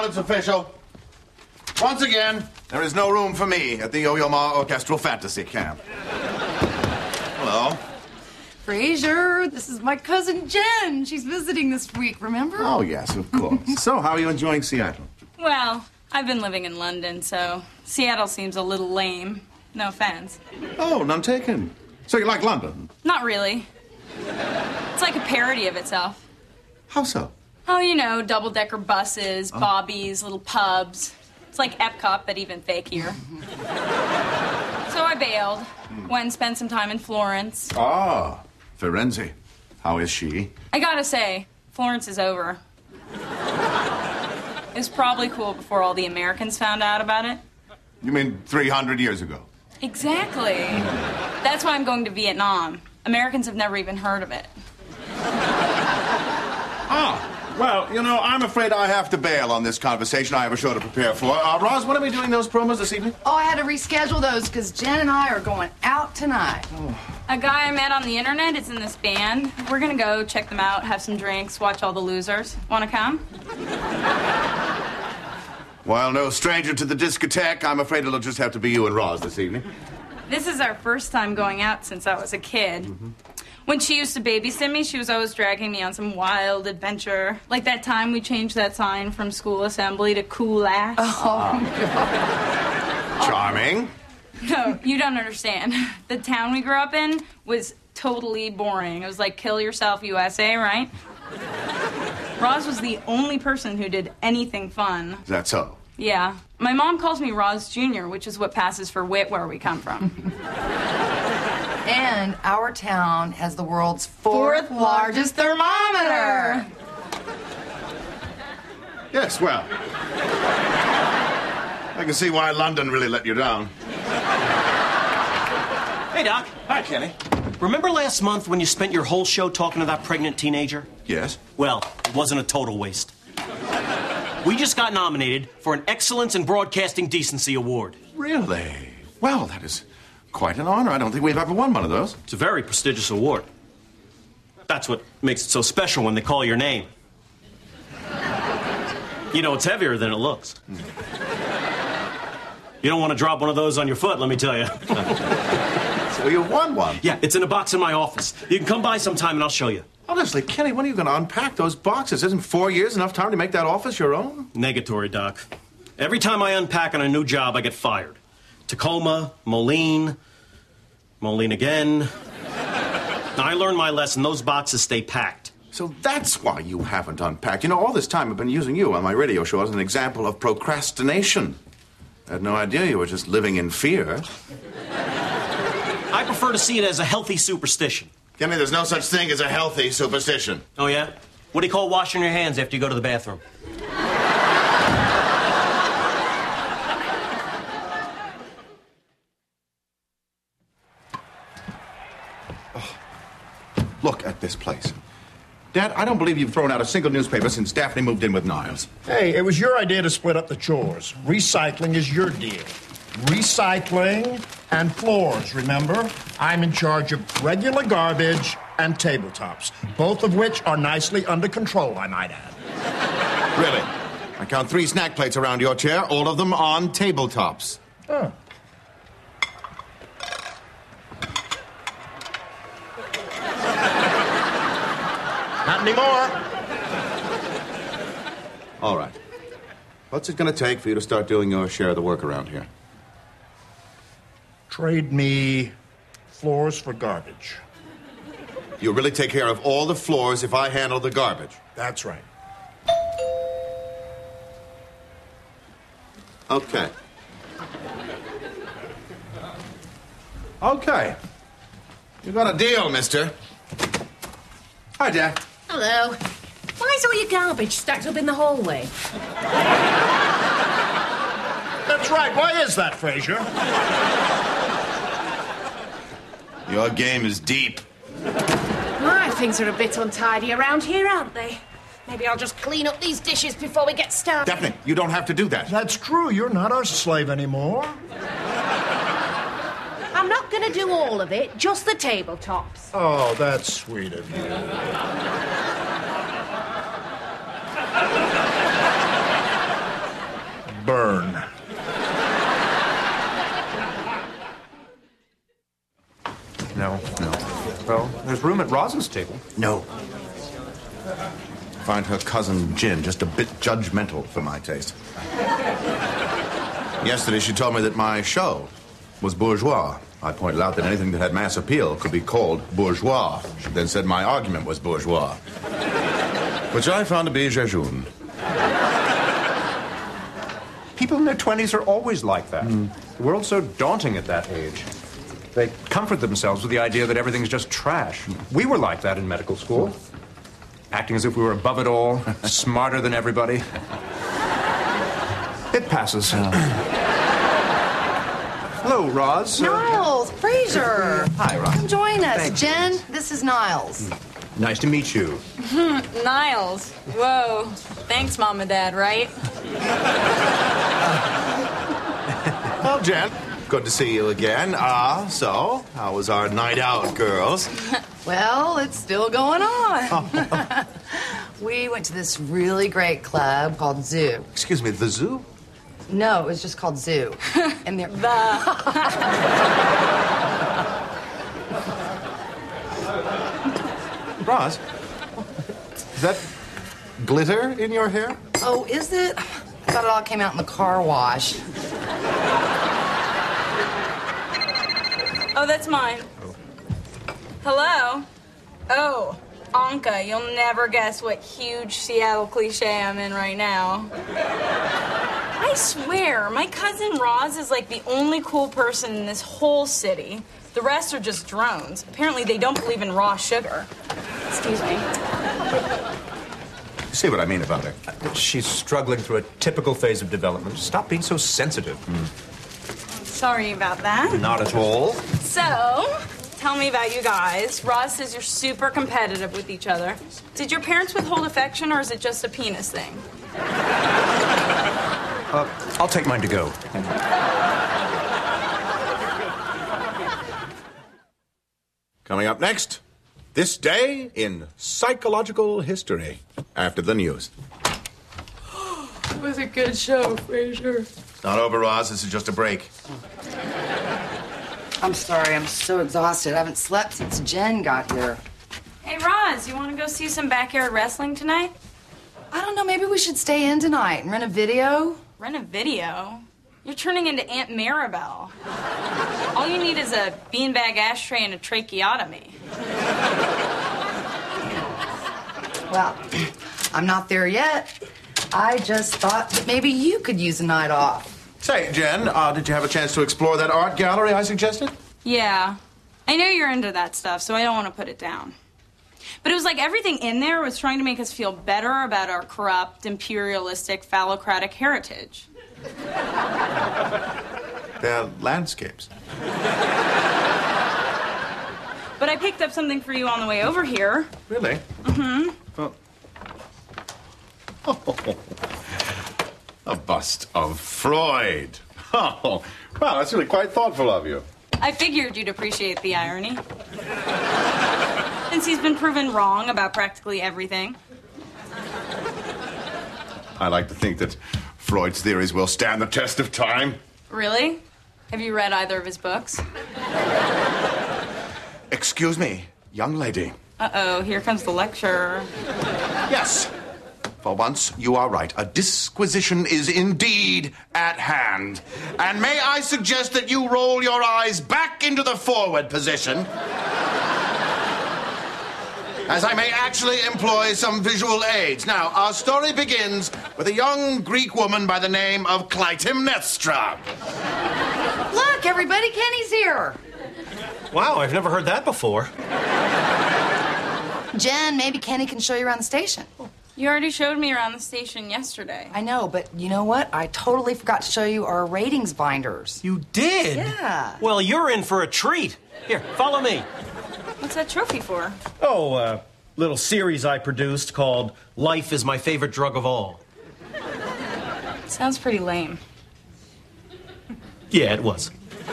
it's official. Once again, there is no room for me at the Yo-Yo Ma Orchestral Fantasy Camp. Hello. Frasier, this is my cousin Jen. She's visiting this week, remember? Oh, yes, of course. So, how are you enjoying Seattle? Well, I've been living in London, so Seattle seems a little lame. No offense. Oh, none taken. So you like London? Not really. It's like a parody of itself. How so? Oh, you know, double-decker buses, bobbies, little pubs. It's like Epcot, but even fakier. So I bailed. Went and spent some time in Florence. Ah, Firenze. How is she? I gotta say, Florence is over. It was probably cool before all the Americans found out about it. You mean 300 years ago? Exactly. That's why I'm going to Vietnam. Americans have never even heard of it. Well, you know, I'm afraid I have to bail on this conversation. I have a show to prepare for. Roz, when are we doing those promos this evening? Oh, I had to reschedule those because Jen and I are going out tonight. A guy I met on the internet is in this band. We're gonna go check them out, have some drinks, watch all the losers. Wanna come? While no stranger to the discotheque, I'm afraid it'll just have to be you and Roz this evening. This is our first time going out since I was a kid. When she used to babysit me, she was always dragging me on some wild adventure. Like that time we changed that sign from school assembly to cool ass. Charming. No, you don't understand. The town we grew up in was totally boring. It was like Kill Yourself USA, right? Roz was the only person who did anything fun. Is that so? Yeah. My mom calls me Roz Jr., which is what passes for wit where we come from. And our town has the world's fourth largest thermometer. Yes, well. I can see why London really let you down. Hey, Doc. Hi, Kenny. Remember last month when you spent your whole show talking to that pregnant teenager? Yes? Well, it wasn't a total waste. We just got nominated for an Excellence in Broadcasting Decency Award. Really? Well, that is quite an honor. I don't think we've ever won one of those. It's a very prestigious award. That's what makes it so special when they call your name. You know, it's heavier than it looks. You don't want to drop one of those on your foot, let me tell you. So you won one? Yeah, it's in a box in my office. You can come by sometime and I'll show you. Honestly, Kenny, when are you going to unpack those boxes? Isn't 4 years enough time to make that office your own? Negatory, Doc. Every time I unpack on a new job, I get fired. Tacoma, Moline again. Now, I learned my lesson. Those boxes stay packed. So that's why you haven't unpacked. You know, all this time I've been using you on my radio show as an example of procrastination. I had no idea you were just living in fear. I prefer to see it as a healthy superstition. Kenny, there's no such thing as a healthy superstition. Oh, yeah? What do you call washing your hands after you go to the bathroom? Look at this place. Dad, I don't believe you've thrown out a single newspaper since Daphne moved in with Niles. Hey, it was your idea to split up the chores. Recycling is your deal. Recycling and floors, remember? I'm in charge of regular garbage and tabletops, both of which are nicely under control, I might add. Really? I count 3 snack plates around your chair, all of them on tabletops. Oh. Not anymore. All right. What's it going to take for you to start doing your share of the work around here? Trade me floors for garbage. You'll really take care of all the floors if I handle the garbage? That's right. Okay. Okay. You got a deal, mister. Hi, Dad. Hello. Why is all your garbage stacked up in the hallway? That's right. Why is that, Frasier? Your game is deep. My things are a bit untidy around here, aren't they? Maybe I'll just clean up these dishes before we get started. Daphne, you don't have to do that. That's true. You're not our slave anymore. I'm not going to do all of it, just the tabletops. Oh, that's sweet of you. No. No. Well, there's room at Roz's table. No. Find her cousin Jen just a bit judgmental for my taste. Yesterday she told me that my show was bourgeois. I pointed out that anything that had mass appeal could be called bourgeois. She then said my argument was bourgeois, which I found to be jejune. People in their 20s are always like that. The world's so daunting at that age. They comfort themselves with the idea that everything's just trash. We were like that in medical school. Acting as if we were above it all, smarter than everybody. It passes. Hello, Roz. Niles, Fraser. Hi, Roz. Come join us. Thanks. Jen, this is Niles. Nice to meet you. Niles. Whoa. Thanks, Mom and Dad, right? Well, Jen, good to see you again. So, how was our night out, girls? Well, it's still going on. We went to this really great club called Zoo. Excuse me, the zoo? No, it was just called Zoo. And there... Roz, is that glitter in your hair? Oh, is it? I thought it all came out in the car wash. Oh, that's mine. Hello? Oh, Anka, you'll never guess what huge Seattle cliche I'm in right now. I swear, my cousin Roz is like the only cool person in this whole city. The rest are just drones. Apparently they don't believe in raw sugar. Excuse me. You see what I mean about her? She's struggling through a typical phase of development. Stop being so sensitive. Sorry about that. Not at all. So, tell me about you guys. Roz says you're super competitive with each other. Did your parents withhold affection, or is it just a penis thing? I'll take mine to go. Coming up next, this day in psychological history. After the news. It was a good show, Fraser. It's not over, Roz. This is just a break. I'm sorry, I'm so exhausted. I haven't slept since Jen got here. Hey, Roz, you want to go see some backyard wrestling tonight? I don't know, maybe we should stay in tonight and rent a video. Rent a video? You're turning into Aunt Maribel. All you need is a beanbag ashtray and a tracheotomy. Well, I'm not there yet. I just thought that maybe you could use a night off. Say, Jen, did you have a chance to explore that art gallery I suggested? Yeah. I know you're into that stuff, so I don't want to put it down. But it was like everything in there was trying to make us feel better about our corrupt, imperialistic, phallocratic heritage. They're landscapes. But I picked up something for you on the way over here. Really? Mm-hmm. Oh. A bust of Freud. Oh, wow, that's really quite thoughtful of you. I figured you'd appreciate the irony. Since he's been proven wrong about practically everything. I like to think that Freud's theories will stand the test of time. Really? Have you read either of his books? Excuse me, young lady. Uh-oh, here comes the lecture. Yes. For once, you are right. A disquisition is indeed at hand. And may I suggest that you roll your eyes back into the forward position, as I may actually employ some visual aids. Now, our story begins with a young Greek woman by the name of Clytemnestra. Look, everybody, Kenny's here. Wow, I've never heard that before. Jen, maybe Kenny can show you around the station. You already showed me around the station yesterday. I know, but you know what? I totally forgot to show you our ratings binders. You did? Yeah. Well, you're in for a treat. Here, follow me. What's that trophy for? Oh, a little series I produced called Life is My Favorite Drug of All. Sounds pretty lame. Yeah, it was.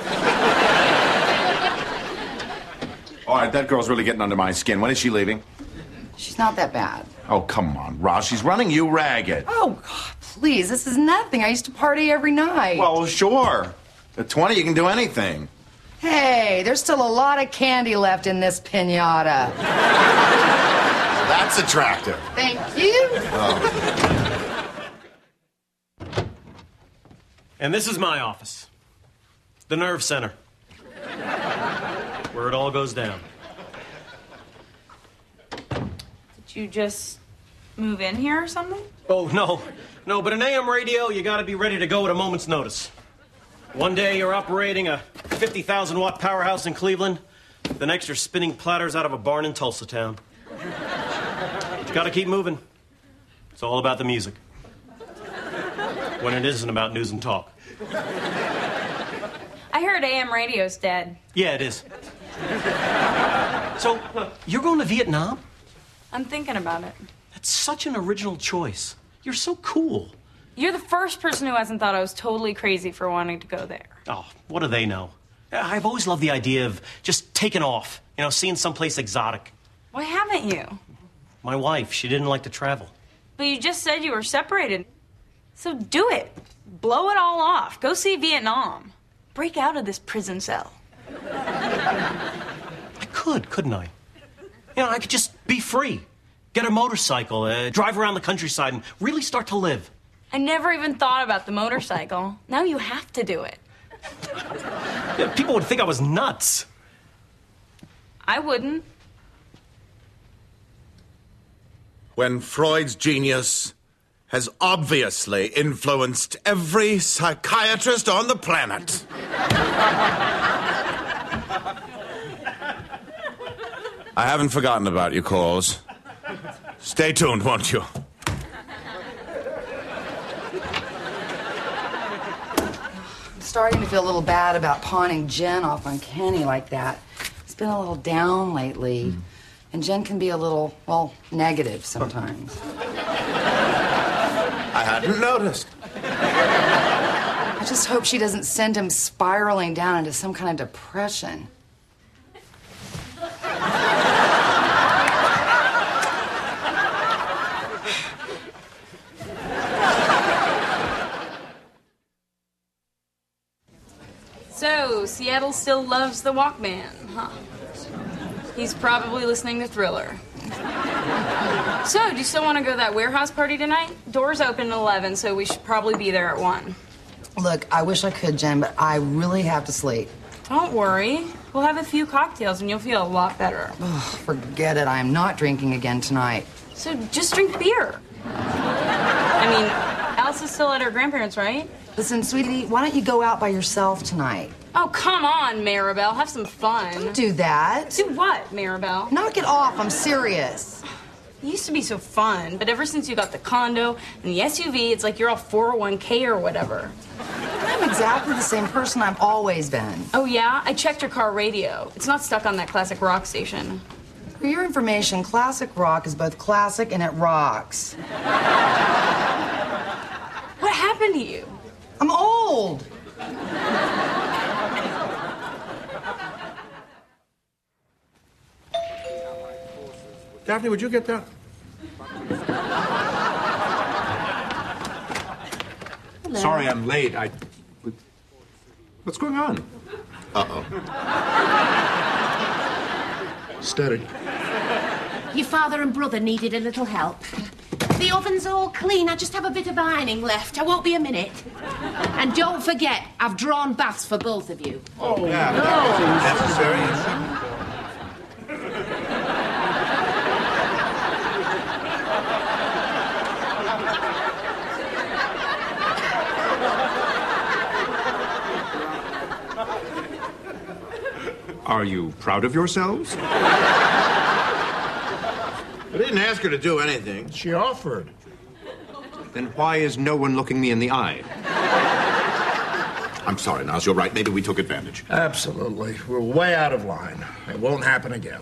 All right, that girl's really getting under my skin. When is she leaving? She's not that bad. Oh, come on, Roz. She's running you ragged. Oh, God, please. This is nothing. I used to party every night. Well, sure. At 20, you can do anything. Hey, there's still a lot of candy left in this piñata. That's attractive. Thank you. And this is my office. The nerve center. Where it all goes down. Did you just move in here or something? Oh, no. No, but an AM radio, you gotta be ready to go at a moment's notice. One day you're operating a 50,000 watt powerhouse in Cleveland. The next you're spinning platters out of a barn in Tulsa town. But you gotta keep moving. It's all about the music. When it isn't about news and talk. I heard AM radio's dead. Yeah, it is. So, you're going to Vietnam? I'm thinking about it. That's such an original choice. You're so cool. You're the first person who hasn't thought I was totally crazy for wanting to go there. Oh, what do they know? I've always loved the idea of just taking off, seeing someplace exotic. Why haven't you? My wife, she didn't like to travel. But you just said you were separated. So do it. Blow it all off. Go see Vietnam. Break out of this prison cell. I couldn't I? I could just be free. Get a motorcycle, drive around the countryside, and really start to live. I never even thought about the motorcycle. Now you have to do it. Yeah, people would think I was nuts. I wouldn't. When Freud's genius has obviously influenced every psychiatrist on the planet. I haven't forgotten about you, Coles. Stay tuned, won't you? I'm starting to feel a little bad about pawning Jen off on Kenny like that. He's been a little down lately. And Jen can be a little, negative sometimes. I hadn't noticed. I just hope she doesn't send him spiraling down into some kind of depression. So, Seattle still loves the Walkman, huh? He's probably listening to Thriller. So, do you still want to go to that warehouse party tonight? Doors open at 11, so we should probably be there at 1. Look, I wish I could, Jen, but I really have to sleep. Don't worry. We'll have a few cocktails and you'll feel a lot better. Ugh, forget it. I am not drinking again tonight. So, just drink beer. I mean, Alice is still at her grandparents', right? Listen, sweetie, why don't you go out by yourself tonight? Oh, come on, Maribel. Have some fun. Don't do that. Do what, Maribel? Knock it off. I'm serious. It used to be so fun, but ever since you got the condo and the SUV, it's like you're all 401k or whatever. I'm exactly the same person I've always been. Oh, yeah? I checked your car radio. It's not stuck on that classic rock station. For your information, classic rock is both classic and it rocks. What happened to you? I'm old. Daphne, would you get that? Hello. Sorry I'm late. What's going on? Uh-oh. Steady. Your father and brother needed a little help. The oven's all clean. I just have a bit of ironing left. I won't be a minute. And don't forget, I've drawn baths for both of you. Oh, Yeah, no. necessary. Are you proud of yourselves? I didn't ask her to do anything. She offered. Then why is no one looking me in the eye? I'm sorry, Niles. You're right. Maybe we took advantage. Absolutely. We're way out of line. It won't happen again.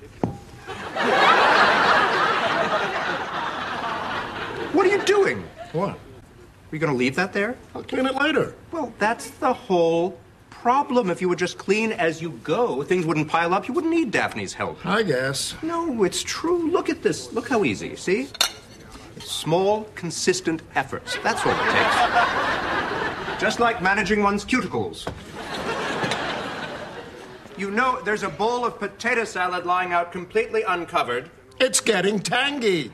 What are you doing? What? Are you going to leave that there? I'll clean it later. Well, that's the whole problem. If you would just clean as you go, things wouldn't pile up. You wouldn't need Daphne's help. I guess. No, it's true. Look at this. Look how easy. See? It's small, consistent efforts. That's all it takes. Just like managing one's cuticles. You know, there's a bowl of potato salad lying out completely uncovered. It's getting tangy.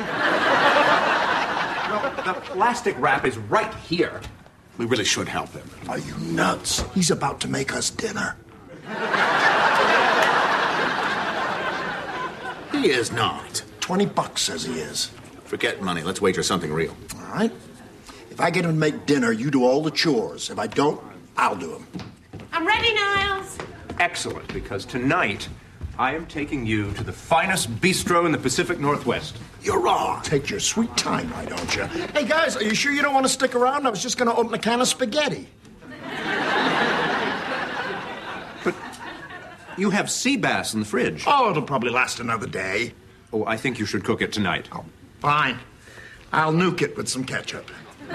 Well, the plastic wrap is right here. We really should help him. Are you nuts? He's about to make us dinner. He is not. $20 says he is. Forget money. Let's wager something real. All right? If I get him to make dinner, you do all the chores. If I don't, I'll do them. I'm ready, Niles. Excellent, because tonight I am taking you to the finest bistro in the Pacific Northwest. You're wrong. Take your sweet time, why don't you? Hey, guys, are you sure you don't want to stick around? I was just going to open a can of spaghetti. But you have sea bass in the fridge. Oh, it'll probably last another day. Oh, I think you should cook it tonight. Oh, fine. I'll nuke it with some ketchup.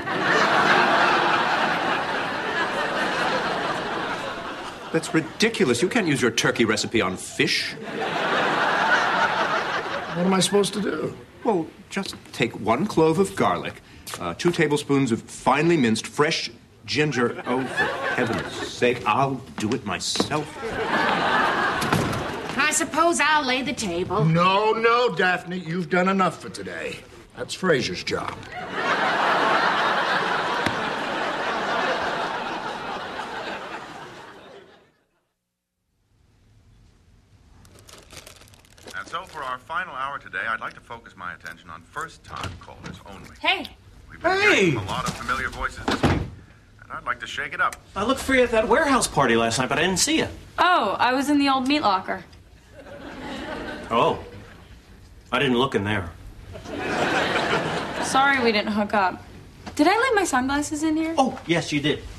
That's ridiculous. You can't use your turkey recipe on fish. What am I supposed to do? Well, just take 1 clove of garlic, 2 tablespoons of finely minced fresh ginger. Oh, for heaven's sake, I'll do it myself. I suppose I'll lay the table. No, Daphne. You've done enough for today. That's Fraser's job. And so for our final hour today, I'd like to focus my attention on first-time callers only. Hey. We've been hearing a lot of familiar voices this week, and I'd like to shake it up. I looked for you at that warehouse party last night, but I didn't see you. Oh, I was in the old meat locker. Oh. I didn't look in there. Sorry we didn't hook up. Did I leave my sunglasses in here? Oh, yes, you did.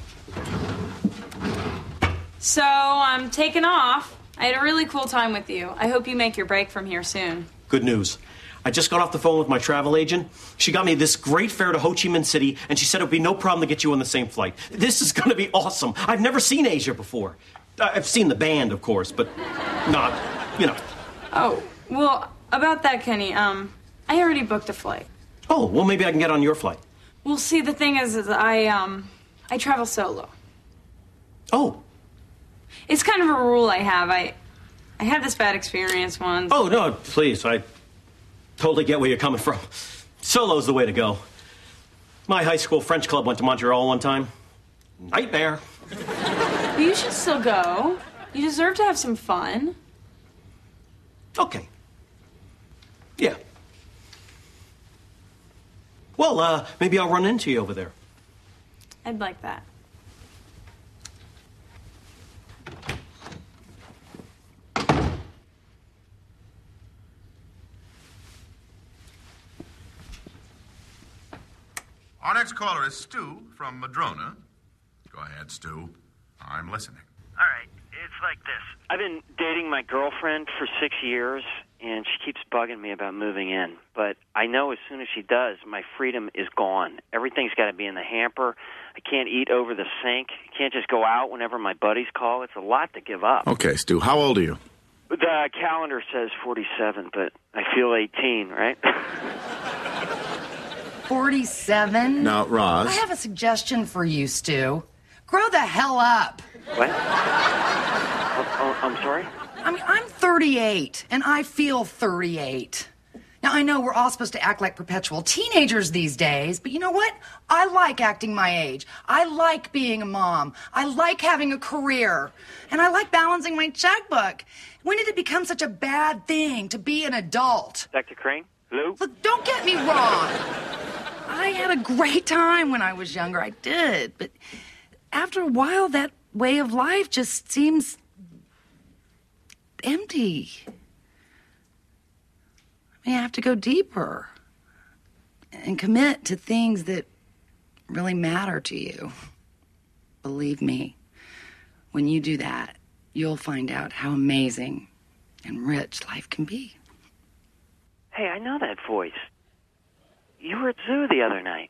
So, I'm taking off. I had a really cool time with you. I hope you make your break from here soon. Good news. I just got off the phone with my travel agent. She got me this great fare to Ho Chi Minh City, and she said it would be no problem to get you on the same flight. This is going to be awesome. I've never seen Asia before. I've seen the band, of course, but not, you know. Oh, well, about that, Kenny, I already booked a flight. Oh, well, maybe I can get on your flight. Well, see, the thing is I travel solo. Oh. It's kind of a rule I have. I had this bad experience once. Oh, no, please. I totally get where you're coming from. Solo's the way to go. My high school French club went to Montreal one time. Nightmare. But you should still go. You deserve to have some fun. Okay. Yeah. Well, maybe I'll run into you over there. I'd like that. Our next caller is Stu from Madrona. Go ahead, Stu. I'm listening. All right, it's like this. I've been dating my girlfriend for 6 years, and she keeps bugging me about moving in. But I know as soon as she does, my freedom is gone. Everything's got to be in the hamper. I can't eat over the sink. I can't just go out whenever my buddies call. It's a lot to give up. Okay, Stu, how old are you? The calendar says 47, but I feel 18, right? 47? Now, Roz. I have a suggestion for you, Stu. Grow the hell up. What? I'm sorry? I mean, I'm 38, and I feel 38. Now, I know we're all supposed to act like perpetual teenagers these days, but you know what? I like acting my age. I like being a mom. I like having a career. And I like balancing my checkbook. When did it become such a bad thing to be an adult? Dr. Crane? Hello? Look, don't get me wrong. I had a great time when I was younger. I did. But after a while, that way of life just seems empty. I mean, I have to go deeper and commit to things that really matter to you. Believe me, when you do that, you'll find out how amazing and rich life can be. Hey, I know that voice. You were at Zoo the other night.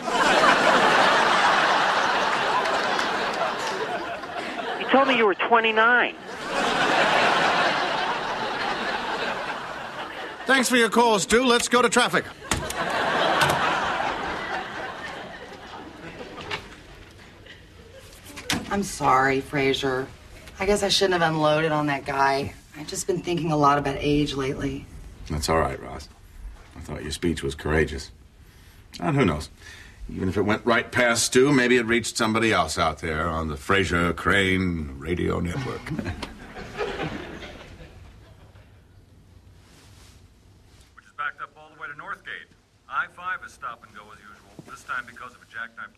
You told me you were 29. Thanks for your call, Stu. Let's go to traffic. I'm sorry, Fraser. I guess I shouldn't have unloaded on that guy. I've just been thinking a lot about age lately. That's all right, Roz. I thought your speech was courageous. And who knows? Even if it went right past Stu, maybe it reached somebody else out there on the Fraser Crane Radio Network. Which is backed up all the way to Northgate. I-5 is stop and go as usual, this time because of a jackknife.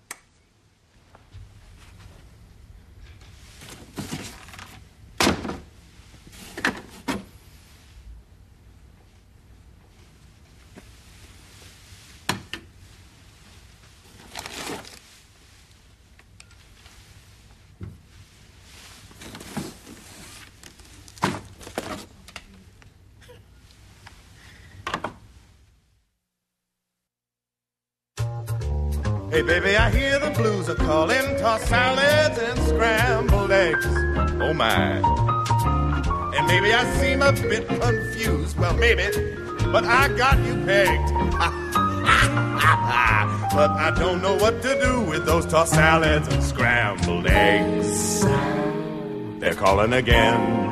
Hey, baby, I hear the blues are calling, tossed salads and scrambled eggs. Oh, my. And maybe I seem a bit confused. Well, maybe, but I got you pegged. But I don't know what to do with those tossed salads and scrambled eggs. They're calling again.